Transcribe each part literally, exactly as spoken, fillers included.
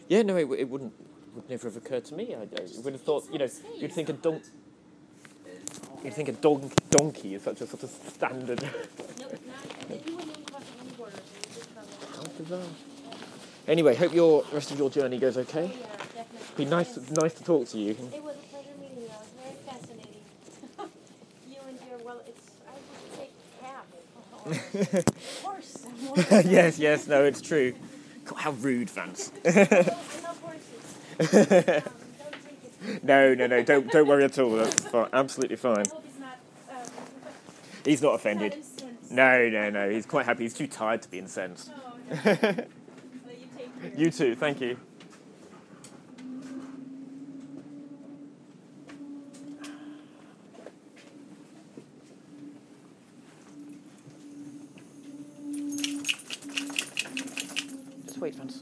Yeah, no, it, it wouldn't would never have occurred to me. I, I would have thought, you know, you'd think a don- you'd think a don- donkey is such a sort of standard. No, not, you wouldn't even cross any borders. You just travel. How bizarre. Anyway, hope your the rest of your journey goes okay. Oh, yeah, definitely. Be nice, nice to talk to you. It was a pleasure meeting you. It was very fascinating. You and your, well, it's, I would say cab. Of course. Yes, yes, no, it's true. God, how rude, Vance. I love horses. Um, don't drink it. No, no, no, don't don't worry at all. That's fine, absolutely fine. I hope he's not, um, He's not not offended. incensed. No, no, no. He's quite happy. He's too tired to be incensed. Oh, no. Well, you take care. You too. Thank you. Just wait, Vance.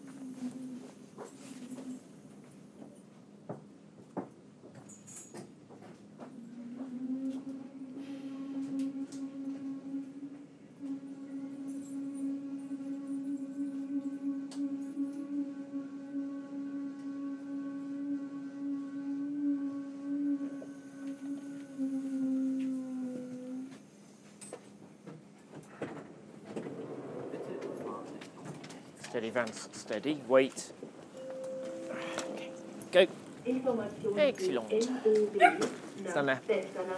Steady, Vance. Steady. Wait. Okay. Go. Excellent. Stand there.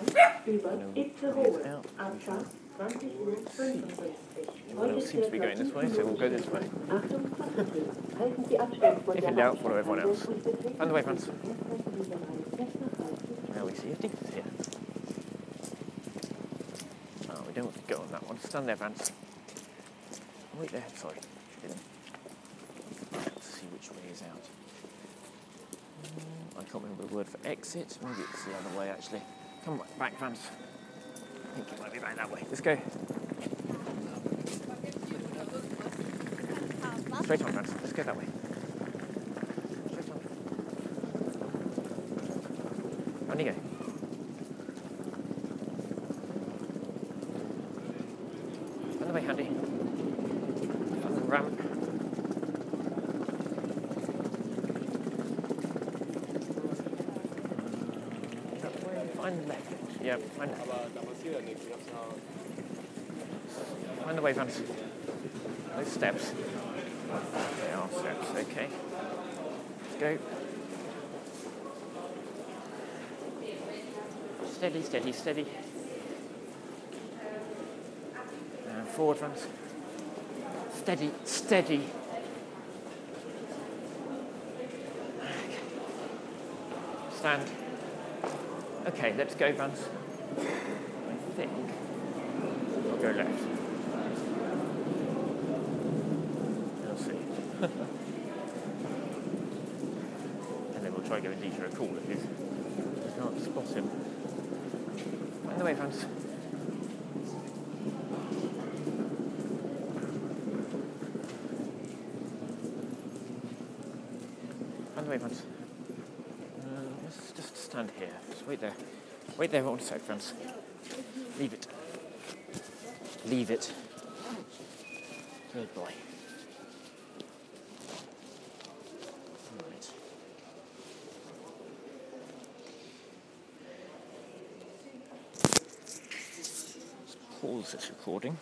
Everyone else seems to be going this way, so we'll go this way. If in doubt, follow everyone else. Find the way, Vance. Now we see a difference here. Oh, we don't want to go on that one. Stand there, Vance. Wait there. Sorry. Let's see which way is out. I can't remember the word for exit. Maybe it's the other way, actually. Come back, back, Vance. I think it might be back that way. Let's go. Straight on, Vance. Let's go that way. Straight on. On you go. On the way, Handy. On the ramp. Find left. Yeah, find left. Find the way, Vance. Those steps. They are steps, okay. Let's go. Steady, steady, steady. And forward, Vance. Steady, steady. Okay. Stand. Okay, let's go, Vance. I think I'll go left. We'll see. And then we'll try going deeper a call if he's, we can't spot him. Find the way, Vance. Find the way, Vance. Let's just stand here. Just wait there. Wait there one sec, Vance. Leave it. Leave it. Good boy. Right. Let's pause this recording.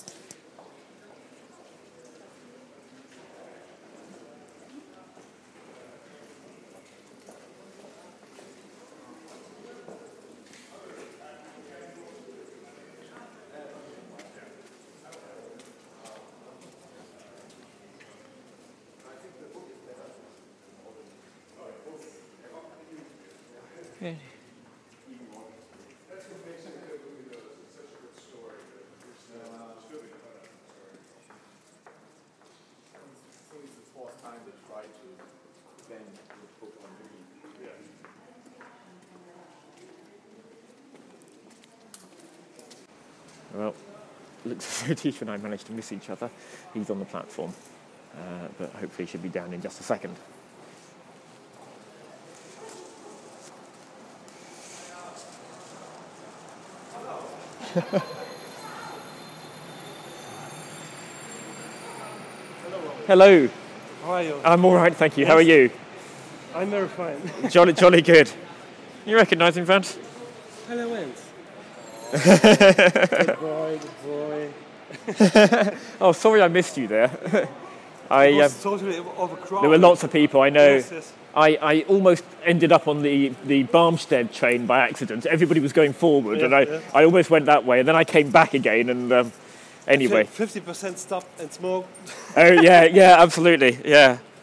Okay. Well, looks as though Tisha and I managed to miss each other. He's on the platform, uh, but hopefully he should be down in just a second. Hello. How are you? I'm all right, thank you. Yes. How are you? I'm very fine. Jolly, jolly good. You recognise him, Vance? Hello, Vance. Good boy, good boy. Oh, sorry I missed you there. I, It was um, totally overcrowded. there were lots of people, I know. Yes, yes. I, I almost ended up on the, the Barmstead train by accident. Everybody was going forward, Yeah, and I, yeah. I almost went that way, and then I came back again, and um, anyway. fifty percent stop and smoke. Oh, yeah, yeah, absolutely, yeah.